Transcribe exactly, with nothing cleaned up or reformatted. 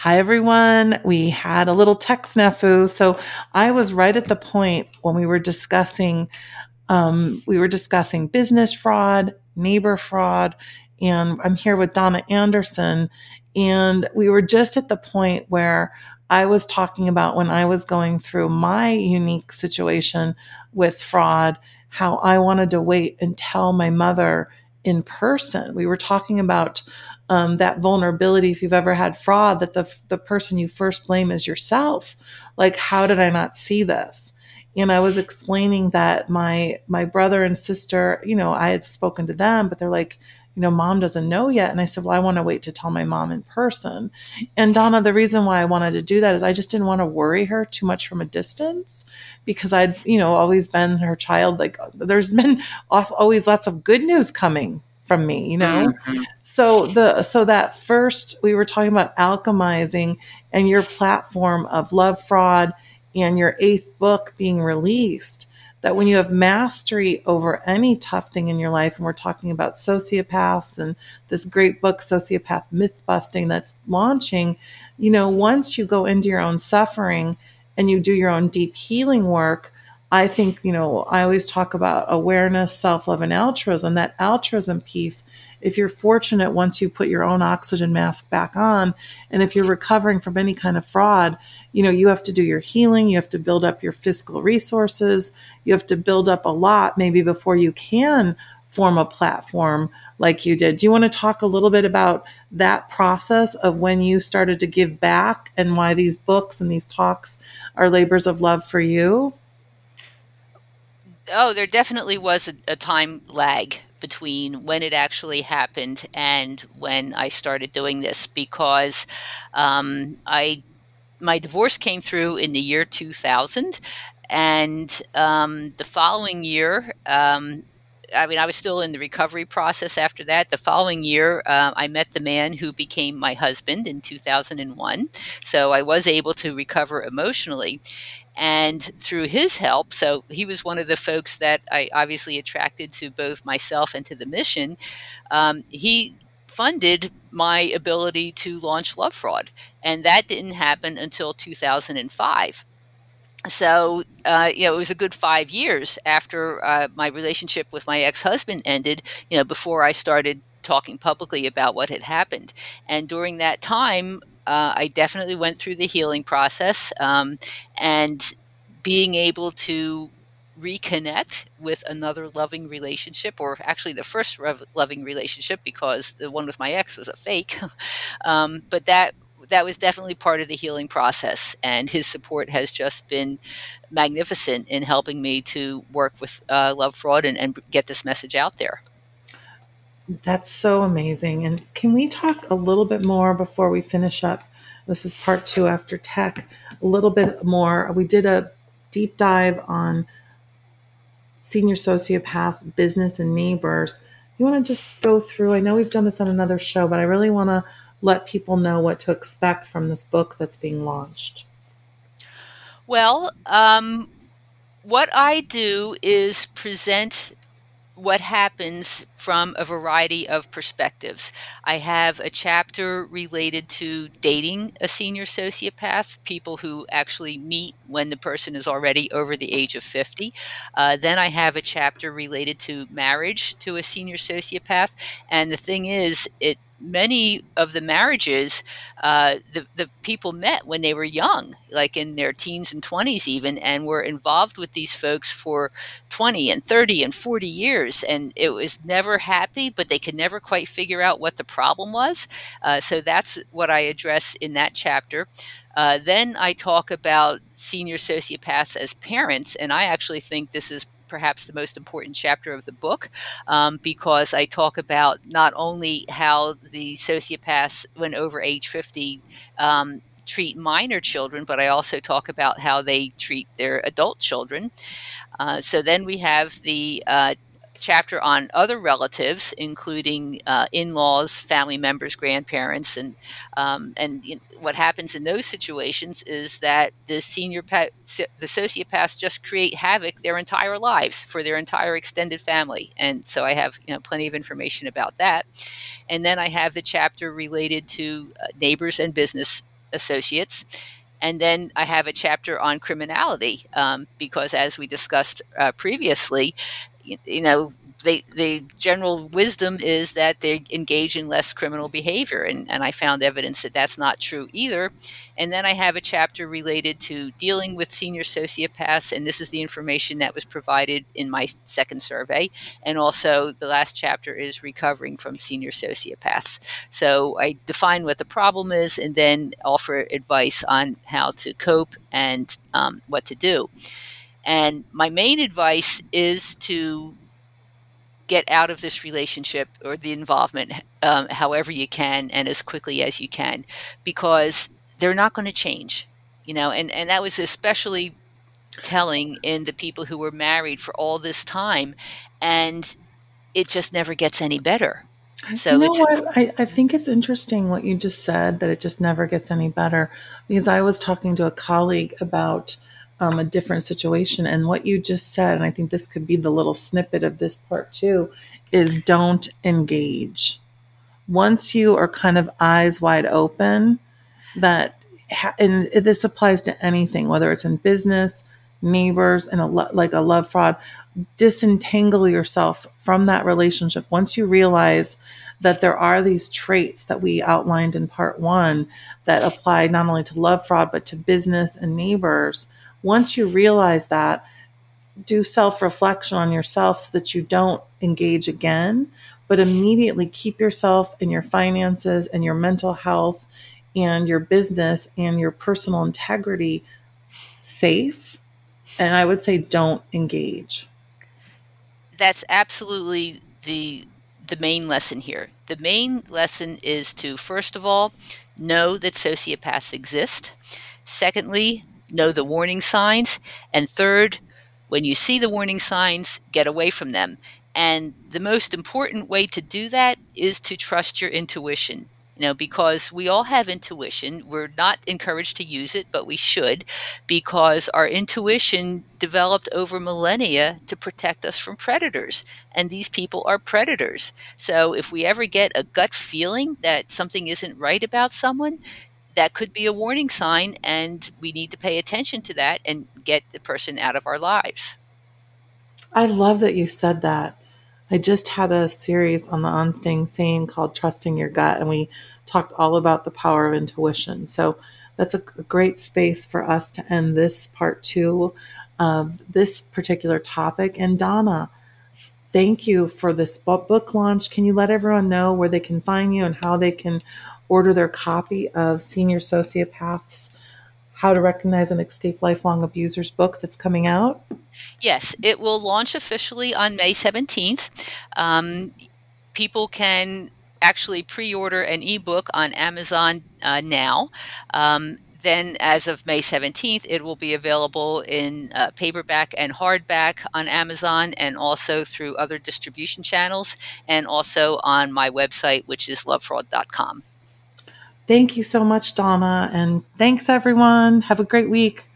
Hi, everyone. We had a little tech snafu. So I was right at the point when we were discussing, um, we were discussing business fraud, neighbor fraud, and I'm here with Donna Anderson. And we were just at the point where I was talking about when I was going through my unique situation with fraud, how I wanted to wait and tell my mother in person. We were talking about um, that vulnerability. If you've ever had fraud, that the the person you first blame is yourself. Like, how did I not see this? And I was explaining that my my brother and sister, you know, I had spoken to them, but they're like, you know, mom doesn't know yet. And I said, well, I want to wait to tell my mom in person. And Donna, the reason why I wanted to do that is I just didn't want to worry her too much from a distance, because I'd, you know, always been her child. Like, there's been always lots of good news coming from me, you know? Mhm. So the so that first we were talking about alchemizing and your platform of love fraud and your eighth book being released, that when you have mastery over any tough thing in your life, and we're talking about sociopaths and this great book, Sociopath Myth Busting, that's launching, you know, once you go into your own suffering and you do your own deep healing work, I think, you know, I always talk about awareness, self-love, and altruism. That altruism piece, if you're fortunate, once you put your own oxygen mask back on, and if you're recovering from any kind of fraud, you know, you have to do your healing, you have to build up your fiscal resources, you have to build up a lot maybe before you can form a platform like you did. Do you want to talk a little bit about that process of when you started to give back and why these books and these talks are labors of love for you? Oh, there definitely was a, a time lag between when it actually happened and when I started doing this because um, I my divorce came through in the year two thousand, and um, the following year. Um, I mean, I was still in the recovery process after that. The following year, uh, I met the man who became my husband in two thousand one. So I was able to recover emotionally. And through his help, so he was one of the folks that I obviously attracted to both myself and to the mission. Um, he funded my ability to launch Love Fraud, and that didn't happen until two thousand five. So, uh, you know, it was a good five years after uh, my relationship with my ex-husband ended, you know, before I started talking publicly about what had happened. And during that time, uh, I definitely went through the healing process, um, and being able to reconnect with another loving relationship, or actually the first rev- loving relationship, because the one with my ex was a fake. um, but that that was definitely part of the healing process, and his support has just been magnificent in helping me to work with uh, love fraud and, and get this message out there. That's so amazing. And can we talk a little bit more before we finish up? This is part two after tech. A little bit more. We did a deep dive on senior sociopaths, business, and neighbors. You want to just go through? I know we've done this on another show, but I really want to let people know what to expect from this book that's being launched. Well, um, what I do is present what happens from a variety of perspectives. I have a chapter related to dating a senior sociopath, people who actually meet when the person is already over the age of fifty. Uh, then I have a chapter related to marriage to a senior sociopath. And the thing is, it many of the marriages, uh, the, the people met when they were young, like in their teens and twenties even, and were involved with these folks for twenty and thirty and forty years, and it was never happy, but they could never quite figure out what the problem was. Uh, so that's what I address in that chapter. Uh, then I talk about senior sociopaths as parents, and I actually think this is perhaps the most important chapter of the book, um, because I talk about not only how the sociopaths, when over age fifty, um, treat minor children, but I also talk about how they treat their adult children. Uh, so then we have the uh, chapter on other relatives, including uh, in-laws, family members, grandparents, and um, and you know, what happens in those situations is that the senior pa- the sociopaths just create havoc their entire lives for their entire extended family, and so I have you know plenty of information about that. And then I have the chapter related to uh, neighbors and business associates. And then I have a chapter on criminality, um, because as we discussed uh, previously, you, you know, they, the general wisdom is that they engage in less criminal behavior. And, and I found evidence that that's not true either. And then I have a chapter related to dealing with senior sociopaths. And this is the information that was provided in my second survey. And also the last chapter is recovering from senior sociopaths. So I define what the problem is and then offer advice on how to cope and um, what to do. And my main advice is to get out of this relationship or the involvement um, however you can and as quickly as you can, because they're not going to change, you know, and, and that was especially telling in the people who were married for all this time, and it just never gets any better. So you know it's what? I, I think it's interesting what you just said, that it just never gets any better, because I was talking to a colleague about um, a different situation, and what you just said, and I think this could be the little snippet of this part too, is don't engage. Once you are kind of eyes wide open, that, and this applies to anything, whether it's in business, neighbors, and a lo- like a love fraud, disentangle yourself from that relationship. Once you realize that there are these traits that we outlined in part one that apply not only to love fraud, but to business and neighbors, once you realize that, do self-reflection on yourself so that you don't engage again, but immediately keep yourself and your finances and your mental health and your business and your personal integrity safe. And I would say don't engage. That's absolutely the the main lesson here. The main lesson is to, first of all, know that sociopaths exist. Secondly, know the warning signs. And third, when you see the warning signs, get away from them. And the most important way to do that is to trust your intuition. You know, because we all have intuition. We're not encouraged to use it, but we should, because our intuition developed over millennia to protect us from predators. And these people are predators. So if we ever get a gut feeling that something isn't right about someone, that could be a warning sign, and we need to pay attention to that and get the person out of our lives. I love that you said that. I just had a series on the On Saying called Trusting Your Gut, and we talked all about the power of intuition. So that's a great space for us to end this part two of this particular topic. And Donna, thank you for this book launch. Can you let everyone know where they can find you and how they can order their copy of Senior Sociopaths, How to Recognize and Escape Lifelong Abusers book that's coming out? Yes, it will launch officially on May seventeenth. Um, people can actually pre-order an ebook on Amazon uh, now. Um, then as of May seventeenth, it will be available in uh, paperback and hardback on Amazon, and also through other distribution channels, and also on my website, which is love fraud dot com. Thank you so much, Donna. And thanks, everyone. Have a great week.